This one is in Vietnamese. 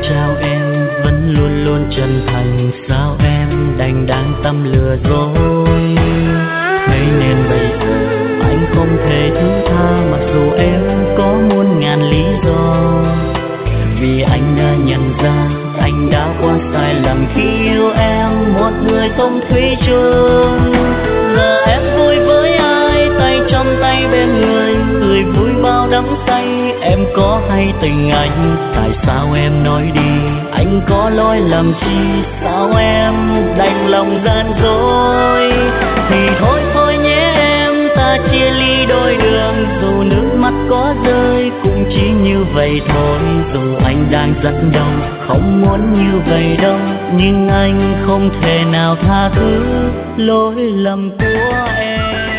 chào em vẫn luôn luôn chân thành, sao em đành đáng tâm lừa dối. Thế nên bây giờ anh không thể thứ tha, mặc dù em có muôn ngàn lý do. Vì anh đã nhận ra anh đã quá sai lầm khi yêu em, một người không thủy chung. Giờ em vui với ai, tay trong tay bên người, cười vui bao đắm say. Em có hay tình anh, tại sao em nói đi, anh có lỗi lầm chi, sao em đành lòng gian dối. Thì thôi thôi nhé em, ta chia ly đôi đường, dù nước mắt có rơi cũng chỉ như vậy thôi. Dù anh đang rất đau, không muốn như vậy đâu, nhưng anh không thể nào tha thứ lỗi lầm của em.